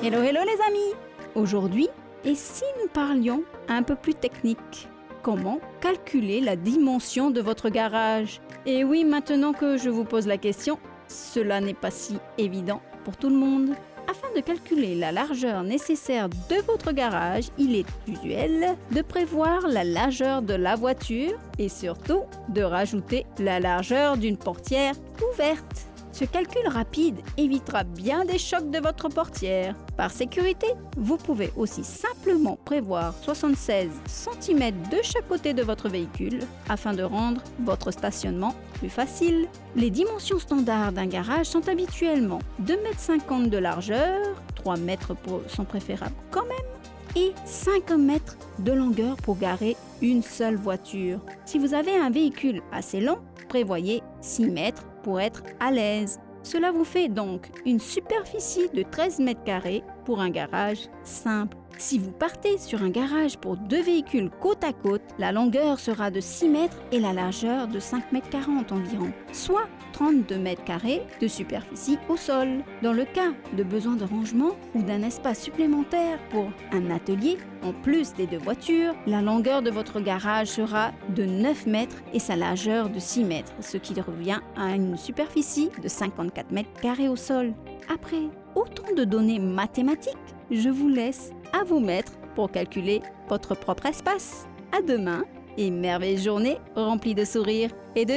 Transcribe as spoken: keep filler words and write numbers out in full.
Hello, hello les amis! Aujourd'hui, et si nous parlions un peu plus technique? Comment calculer la dimension de votre garage? Et oui, maintenant que je vous pose la question, cela n'est pas si évident pour tout le monde. Afin de calculer la largeur nécessaire de votre garage, il est usuel de prévoir la largeur de la voiture et surtout de rajouter la largeur d'une portière ouverte. Ce calcul rapide évitera bien des chocs de votre portière. Par sécurité, vous pouvez aussi simplement prévoir soixante-seize centimètres de chaque côté de votre véhicule afin de rendre votre stationnement plus facile. Les dimensions standards d'un garage sont habituellement deux mètres cinquante de largeur, trois mètres sont préférables quand même, et cinq mètres de longueur pour garer une seule voiture. Si vous avez un véhicule assez long, prévoyez six mètres pour être à l'aise. Cela vous fait donc une superficie de treize mètres carrés pour un garage simple. Si vous partez sur un garage pour deux véhicules côte à côte, la longueur sera de six mètres et la largeur de cinq mètres quarante environ, soit trente-deux mètres carrés de superficie au sol. Dans le cas de besoin de rangement ou d'un espace supplémentaire pour un atelier, en plus des deux voitures, la longueur de votre garage sera de neuf mètres et sa largeur de six mètres, ce qui revient à une superficie de cinquante-quatre mètres carrés au sol. Après autant de données mathématiques, je vous laisse à vous mettre pour calculer votre propre espace. À demain et merveilleuse journée remplie de sourires et de